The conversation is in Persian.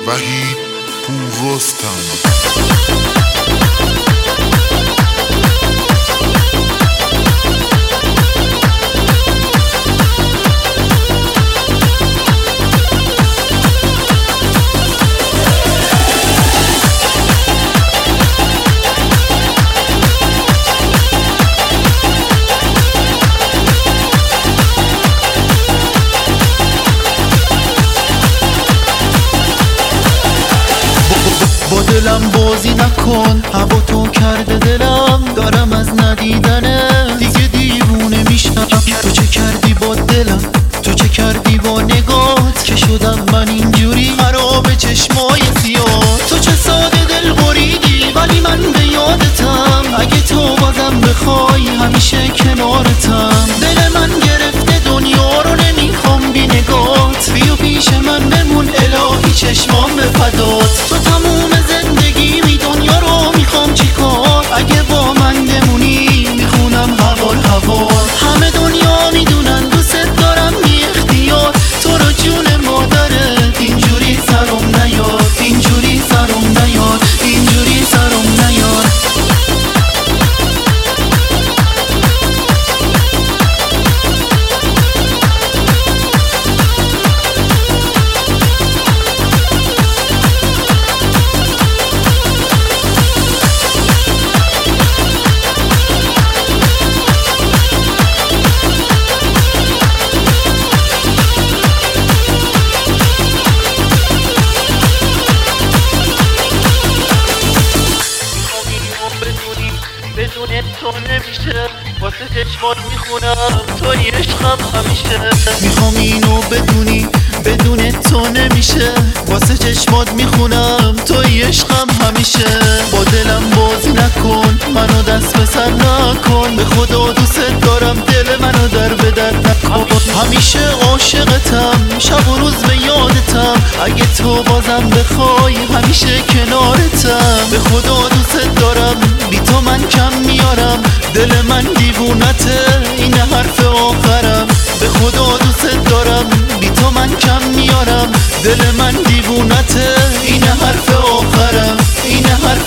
وحید پوررستم. دلم بازی نکن، هوا تو کرده دلم دارم از ندیدنه دیگه دیوونه میشم. تو چه کردی با دلم، تو چه کردی با نگات که شدم من اینجوری خراب چشمای سیاه. تو چه ساده دل بریدی ولی من به یادتم، اگه تو بازم بخوای همیشه کنارتم. دل من گرفته دنیا رو نمیخوام بی نگات، بیا پیش من بمون الهی چشمام به فدات. تو تموم زندگی دنیا رو میخوام چیکار، اگه با من بمونی میخونم هوار هوار. همه دنیا میدونن دوست دارم بی اختیار، تو رو جون مادرت اینجوری سرم نیار، اینجوری سرم نیار، اینجوری سرم نیار. بدون تو نمیشه، واسه چشمات میخونم توی عشقم همیشه. میخوام اینو بدونی بدون تو نمیشه، واسه چشمات میخونم توی عشقم همیشه. با دلم بازی نکن، منو دست به سر نکن، به خدا دوست دارم دل منو در به در نکن. همیشه عاشقتم، شب و روز به یادتم، اگه تو بازم بخوای همیشه کنارتم. به خدا دوست دارم، بی تو من کم میارم، دل من دیوونته این حرف آخرم. به خدا دوست دارم، بی تو من کم میارم، دل من دیوونته این حرف آخرم، این حرف